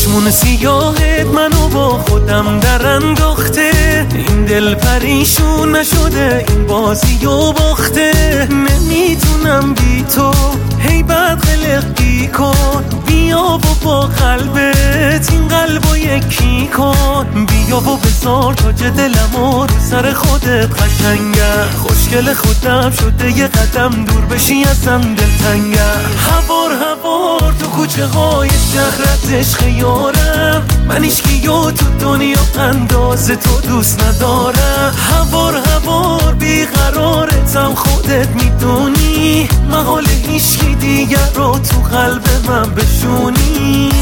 چشمون سیاهت منو با خودم در انداخته، این دل پریشون نشده این بازی و باخته. نمیتونم بی تو هی بد قلقی کن، بیا و با قلبت این قلبو یکی کن. بیا و بذار تاج دلمو رو سر خودت قشنگه، خوشگل خودم شده یه قدم دور بشی ازم دلتنگه. هوار هوار تو کوچه های شهرت عشق یارم، من هیچکیو تو دنیا انداز تو دوست ندارم. هوار هوار بیقرارتم خودت میدونی، محال هیچکی دیگر رو تو قلب من بشونی.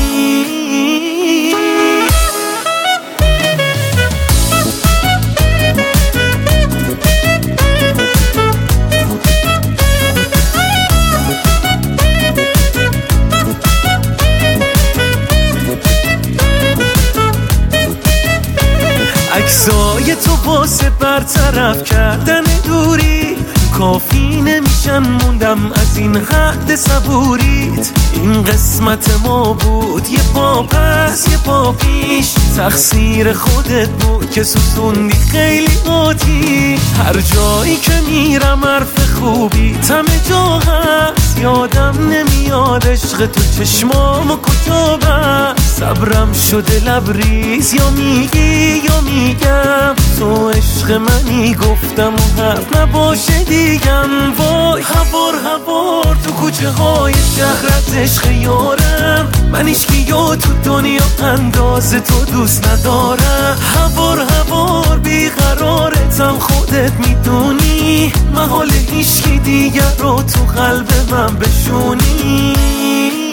عکسای تو واسه برطرف کردن دوری کافی نمیشن، موندم از این حد صبوریت. این قسمت ما بود، یه پا پس یه پا پیش، تقصیر خودت بود که سوزوندی خیلی آتیش. هر جایی که میرم حرف خوبی همه جا هست، یادم نمیاد عشق تو چشمامو کجا بست. صبرم شده لبریز، یا میگی یا میگم تو عشق منی، گفتم و حرف نباشه دیگم. وای هوار هوار تو کوچه های شهرت عشق یارم، من هیچکیو تو دنیا انداز تو دوست ندارم. هوار هوار بیقرارتم خودت میدونی، محال هیچکی دیگر رو تو قلب من بشونی.